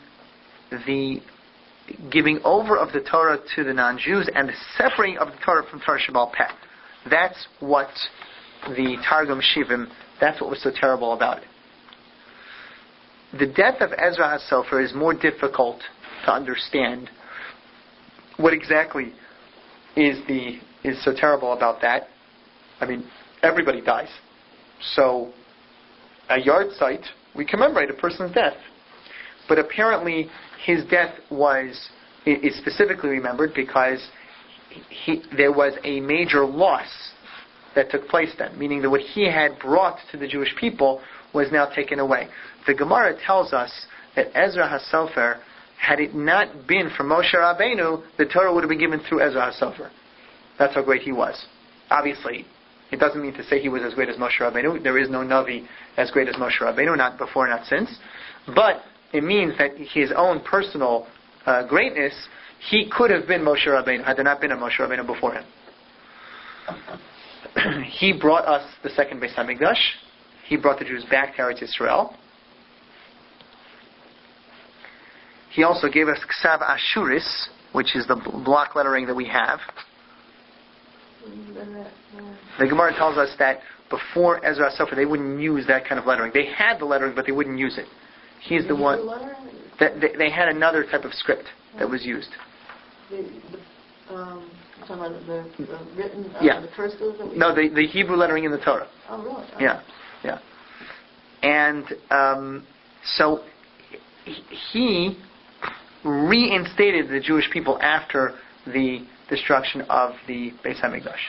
giving over of the Torah to the non-Jews and the separating of the Torah from Torah Shebaal Peh. That's what the Targum Shivim, that's what was so terrible about it. The death of Ezra HaSofer is more difficult to understand. What exactly is so terrible about that? I mean, everybody dies. So, a yard site, we commemorate a person's death. But apparently, his death is specifically remembered because there was a major loss that took place then, meaning that what he had brought to the Jewish people was now taken away. The Gemara tells us that Ezra HaSofer, had it not been for Moshe Rabbeinu, the Torah would have been given through Ezra HaSofer. That's how great he was. Obviously, it doesn't mean to say he was as great as Moshe Rabbeinu. There is no Navi as great as Moshe Rabbeinu, not before, not since. But it means that his own personal greatness, he could have been Moshe Rabbeinu had there not been a Moshe Rabbeinu before him. He brought us the second Beis HaMikdash. He brought the Jews back to Eretz Yisrael. He also gave us Ksav Ashuris, which is the block lettering that we have. The Gemara tells us that before Ezra HaSofer, they wouldn't use that kind of lettering. They had the lettering, but they wouldn't use it. He's the one. They had another type of script that was used. Talking about the written, yeah. The cursive? No, the Hebrew lettering in the Torah. Oh, really? Oh. Yeah. And so he reinstated the Jewish people after the destruction of the Beis HaMikdash.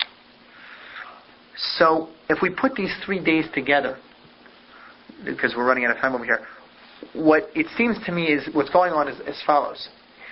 So, if we put these 3 days together, because we're running out of time over here, what it seems to me is what's going on is as follows.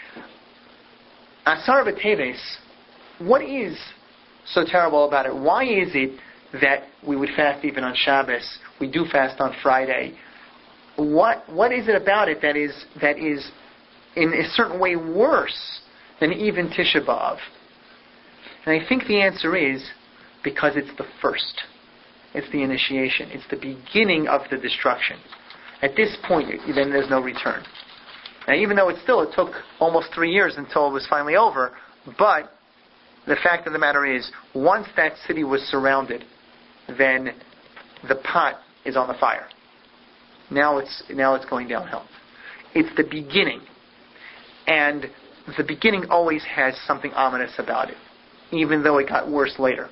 Asar B'Teves, what is so terrible about it? Why is it that we would fast even on Shabbos? We do fast on Friday. What is it about it that is in a certain way worse than even Tisha B'Av? And I think the answer is because it's the first. It's the initiation. It's the beginning of the destruction. At this point, then there's no return. Now, even though it took almost 3 years until it was finally over, but the fact of the matter is, once that city was surrounded, then the pot is on the fire. Now it's going downhill. It's the beginning. And the beginning always has something ominous about it, even though it got worse later.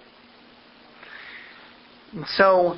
And so,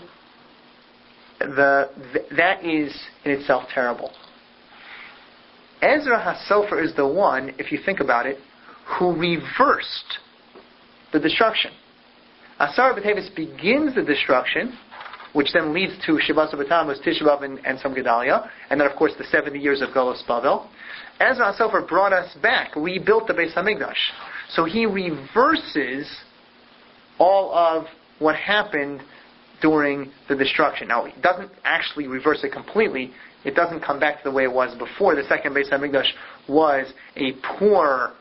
that is in itself terrible. Ezra HaSofer is the one, if you think about it, who reversed the destruction. Asar B'Teves begins the destruction, which then leads to Shabbat B'Tammuz, Tisha B'Av, and Tzom Gedalia, and then of course the 70 years of Golos Bavel. Ezra HaSofer brought us back, rebuilt the Beis HaMikdash. So he reverses all of what happened during the destruction. Now, he doesn't actually reverse it completely. It doesn't come back to the way it was before. The second Beis HaMikdash was a poor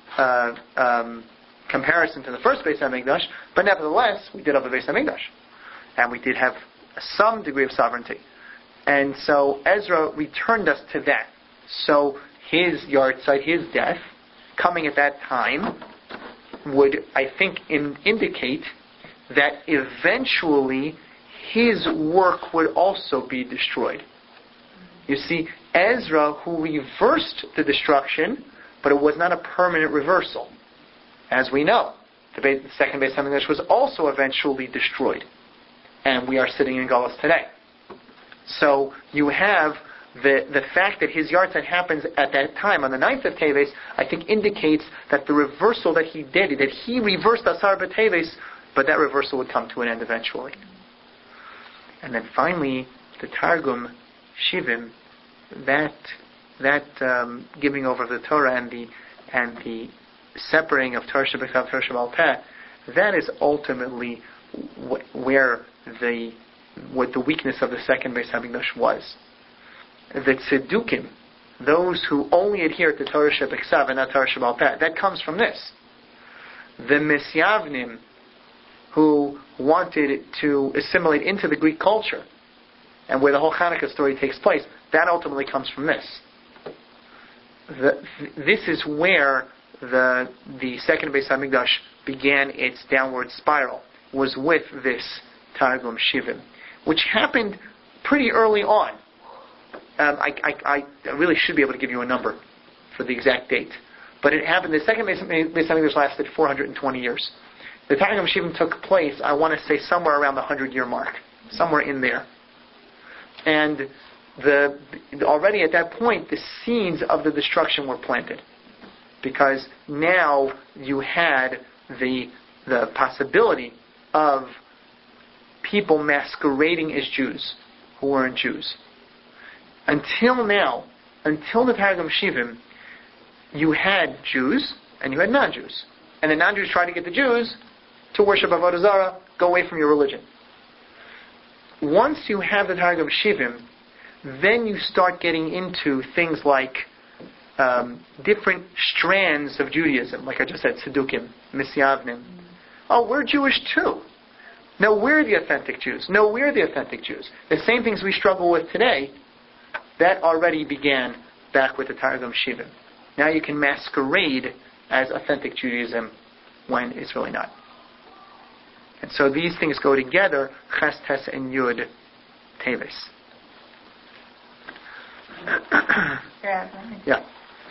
comparison to the first Beis HaMikdash, but nevertheless, we did have a Beis HaMikdash. And we did have some degree of sovereignty. And so Ezra returned us to that. So his yahrzeit, his death, coming at that time, would, I think, indicate that eventually his work would also be destroyed. You see, Ezra, who reversed the destruction, but it was not a permanent reversal. As we know, the second Beis HaMikdash was also eventually destroyed. And we are sitting in Galus today. So you have the fact that his yahrzeit happens at that time, on the 9th of Teves, I think indicates that the reversal that he did, that he reversed Asar B'Teves, but that reversal would come to an end eventually. And then finally, the Targum Shivim, that giving over of the Torah and the separating of Torah Shebechtav, Torah Sheba'al Peh, that is ultimately where what the weakness of the second Beis HaMikdash was. The Tzedukim, those who only adhere to Torah Shebechtav and not Torah Sheba'al Peh, that comes from this. The Misyavnim, who wanted to assimilate into the Greek culture, and where the whole Hanukkah story takes place, that ultimately comes from this. This is where the second Beis HaMikdash began its downward spiral, was with this Targum Shivim, which happened pretty early on. I really should be able to give you a number for the exact date. But it happened, the second Beis HaMikdash lasted 420 years. The Targum Shivim took place, I want to say, somewhere around the 100-year mark. Somewhere in there. And already at that point, the seeds of the destruction were planted. Because now you had the possibility of people masquerading as Jews who weren't Jews. Until now, until the Targum Shivim, you had Jews and you had non-Jews. And the non-Jews tried to get the Jews to worship Avodah Zarah, go away from your religion. Once you have the Targum Shivim, then you start getting into things like different strands of Judaism, like I just said, Tzedukim, Misyavnim. Oh, we're Jewish too. No, we're the authentic Jews. No, we're the authentic Jews. The same things we struggle with today, that already began back with the Targum Shivim. Now you can masquerade as authentic Judaism when it's really not. And so these things go together, Ches, Tes, and Yud, Teves. Yeah.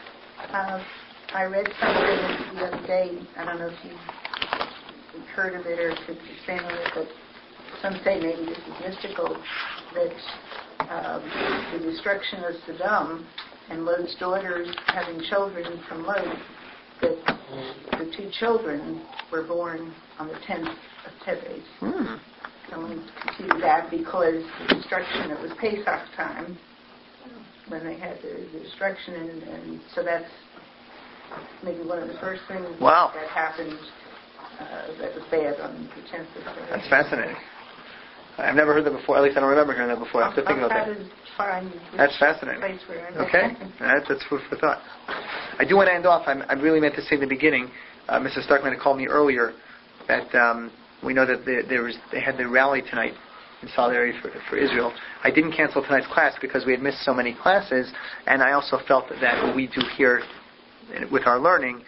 I read something the other day, I don't know if you've heard of it or could expand on it, but some say maybe this is mystical, that the destruction of Saddam and Lod's daughters having children from Lod, that the 2 children were born on the 10th of Teves. And we computed that because the destruction, it was Pesach time when they had the destruction, and so that's maybe one of the first things that happened that was bad on the 10th of Teves. That's fascinating. I've never heard that before. At least I don't remember hearing that before. I have to think about that. That's fascinating. Okay, that's food for thought. I do want to end off. I really meant to say in the beginning. Mrs. Starkman had called me earlier that we know that they had the rally tonight in solidarity for Israel. I didn't cancel tonight's class because we had missed so many classes, and I also felt that what we do here with our learning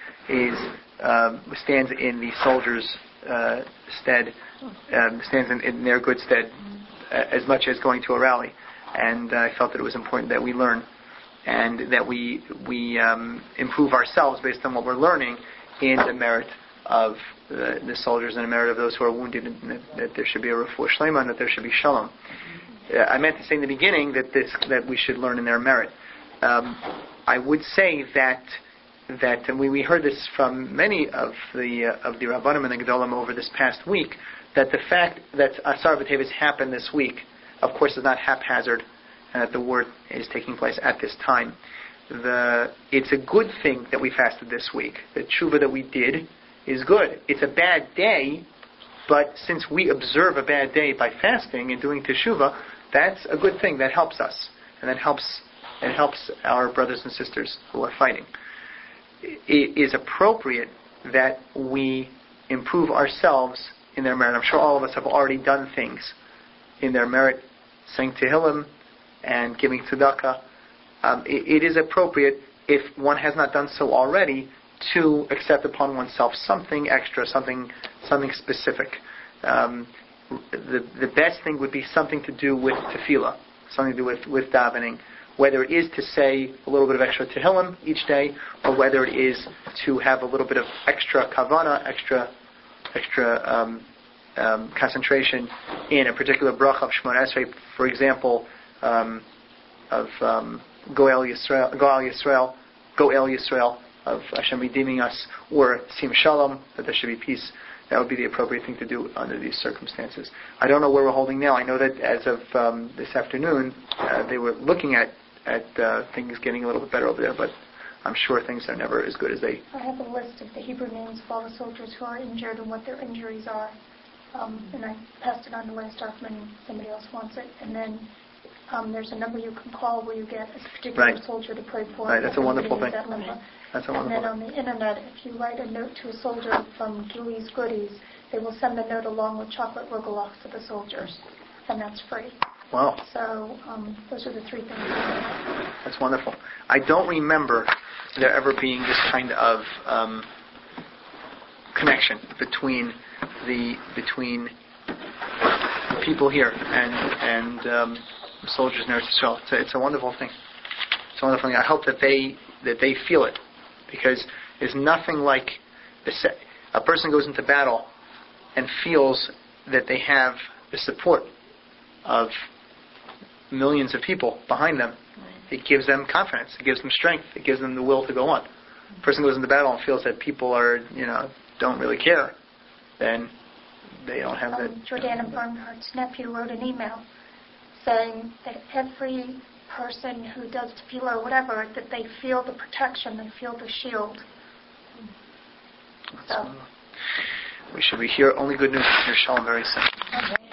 stands in the soldiers' stead, stands in their good stead as much as going to a rally. And I felt that it was important that we learn and that we improve ourselves based on what we're learning in the merit of the soldiers and the merit of those who are wounded, and that there should be a refuah shlema and that there should be shalom. I meant to say in the beginning that we should learn in their merit. I would say that and we heard this from many of the Rabbanim and the Gedolim over this past week, that the fact that Asar B'Teves happened this week, of course, is not haphazard, and that the war is taking place at this time. It's a good thing that we fasted this week. The tshuva that we did is good. It's a bad day, but since we observe a bad day by fasting and doing teshuvah, that's a good thing. That helps us, and it helps our brothers and sisters who are fighting. It is appropriate that we improve ourselves in their merit. I'm sure all of us have already done things in their merit, saying Tehillim and giving tzedakah. It is appropriate, if one has not done so already, to accept upon oneself something extra, something specific. The best thing would be something to do with tefillah, something to do with davening, whether it is to say a little bit of extra tehillim each day, or whether it is to have a little bit of extra kavana, extra concentration in a particular bracha of Shemona Esrei, for example, of Goel Yisrael, of Hashem redeeming us, or Sim Shalom, that there should be peace. That would be the appropriate thing to do under these circumstances. I don't know where we're holding now. I know that as of this afternoon, they were looking at things getting a little bit better over there, but I'm sure things are never as good as they... I have a list of the Hebrew names of all the soldiers who are injured and what their injuries are. And I passed it on to Leah Starkman. Somebody else wants it. And then there's a number you can call where you get a particular soldier to pray for. Right, that's a wonderful thing. And then on the internet, if you write a note to a soldier from Gilly's Goodies, they will send the note along with chocolate rogalocks to the soldiers. And that's free. Wow. So those are the 3 things. That's wonderful. I don't remember there ever being this kind of connection between people here and soldiers in Eretz Yisrael. It's a wonderful thing. It's a wonderful thing. I hope that they feel it, because there's nothing like a person goes into battle and feels that they have the support of millions of people behind them. It gives them confidence. It gives them strength. It gives them the will to go on. A person goes into battle and feels that people are, don't really care, then they don't have that. Jordana Bernhardt's nephew wrote an email saying that every person who does tefillah or whatever, that they feel the protection, they feel the shield. We should be here. Only good news. Hear Shalom very soon. Okay.